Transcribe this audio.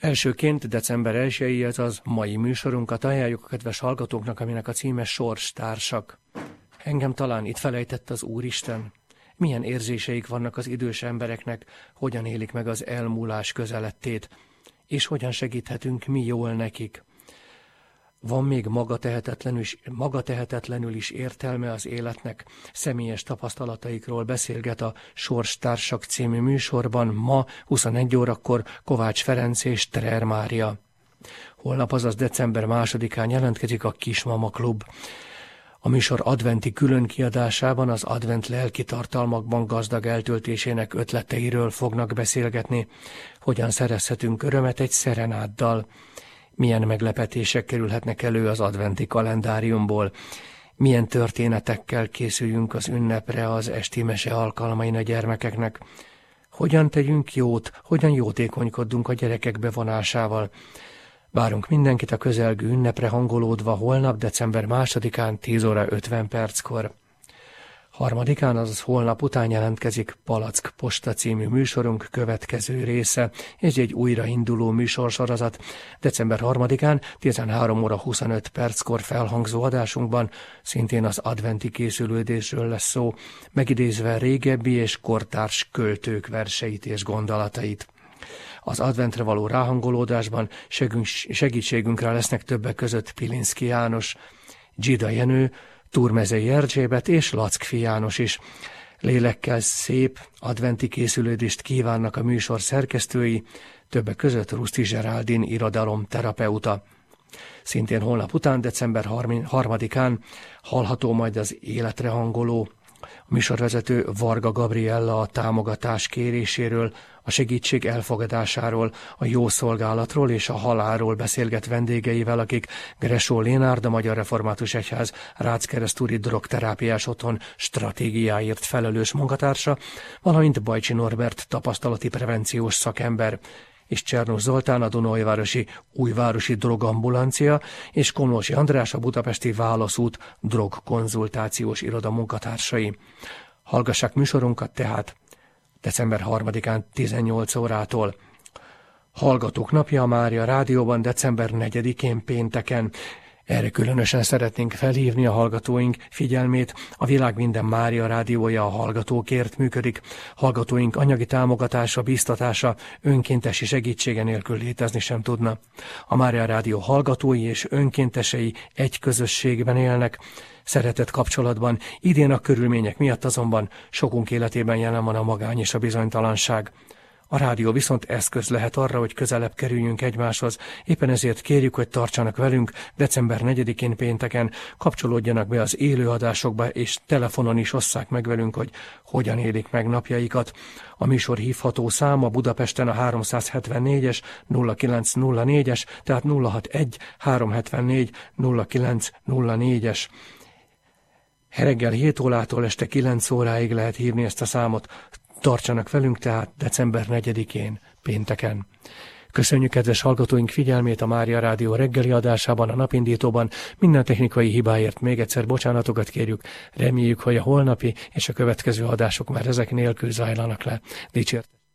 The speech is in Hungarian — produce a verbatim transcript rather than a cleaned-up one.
Elsőként december elsejéhez az mai műsorunkat ajánljuk a kedves hallgatóknak, aminek a címe Sorstársak. Engem talán itt felejtett az Úristen. Milyen érzéseik vannak az idős embereknek, hogyan élik meg az elmúlás közelettét, és hogyan segíthetünk mi jól nekik. Van még maga tehetetlenül, is, maga tehetetlenül is értelme az életnek. Személyes tapasztalataikról beszélget a Sorstársak című műsorban ma huszonegy órakor Kovács Ferenc és Trer Mária. Holnap, azaz december másodikán jelentkezik a Kismama Klub. A műsor adventi különkiadásában az advent lelki tartalmakban gazdag eltöltésének ötleteiről fognak beszélgetni. Hogyan szerezhetünk örömet egy szerenáddal? Milyen meglepetések kerülhetnek elő az adventi kalendáriumból? Milyen történetekkel készüljünk az ünnepre az esti mese alkalmain a gyermekeknek? Hogyan tegyünk jót, hogyan jótékonykodunk a gyerekek bevonásával? Várunk mindenkit a közelgő ünnepre hangolódva holnap, december másodikán tíz óra ötven perckor. Harmadikán, azaz holnap után jelentkezik Palack Posta című műsorunk következő része, és egy újrainduló műsorsorozat. december harmadikán tizenhárom óra huszonöt perckor felhangzó adásunkban szintén az adventi készülődésről lesz szó, megidézve régebbi és kortárs költők verseit és gondolatait. Az adventre való ráhangolódásban segítségünkre lesznek többek között Pilinszky János, Dzsida Jenő, Turmezei Erzsébet és Lackfi János is. Lélekkel szép adventi készülődést kívánnak a műsor szerkesztői, többek között Ruszti Zseráldin irodalomterapeuta. Szintén holnap után, december harmadikán hallható majd az életre hangoló. A műsorvezető Varga Gabriella a támogatás kéréséről, a segítség elfogadásáról, a jó szolgálatról és a halálról beszélget vendégeivel, akik Gresó Lénárd, a Magyar Református Egyház Ráckeresztúri drogterápiás otthon stratégiáért felelős munkatársa, valamint Bajcsi Norbert tapasztalati prevenciós szakember, és Csernus Zoltán, a Dunaújvárosi Újvárosi Drogambulancia, és Komlósi András, a Budapesti Válaszút drogkonzultációs iroda munkatársai. Hallgassák műsorunkat tehát december harmadikán tizennyolc órától. Hallgatók napja a Mária Rádióban december negyedikén pénteken. Erre különösen szeretnénk felhívni a hallgatóink figyelmét. A világ minden Mária Rádiója a hallgatókért működik. Hallgatóink anyagi támogatása, bíztatása, önkéntesi segítsége nélkül létezni sem tudna. A Mária Rádió hallgatói és önkéntesei egy közösségben élnek, szeretett kapcsolatban. Idén a körülmények miatt azonban sokunk életében jelen van a magány és a bizonytalanság. A rádió viszont eszköz lehet arra, hogy közelebb kerüljünk egymáshoz. Éppen ezért kérjük, hogy tartsanak velünk december negyedikén pénteken, kapcsolódjanak be az élőadásokba, és telefonon is osszák meg velünk, hogy hogyan élik meg napjaikat. A műsor hívható száma Budapesten a háromszázhetvennégyes nulla kilenc nulla négyes, tehát nulla hatvanegy háromszázhetvennégy nulla kilenc nulla négyes. Reggel hét órától este kilenc óráig lehet hívni ezt a számot. Tartsanak velünk tehát december negyedikén, pénteken. Köszönjük kedves hallgatóink figyelmét a Mária Rádió reggeli adásában, a napindítóban. Minden technikai hibáért még egyszer bocsánatokat kérjük. Reméljük, hogy a holnapi és a következő adások már ezek nélkül zajlanak le. Dicsért!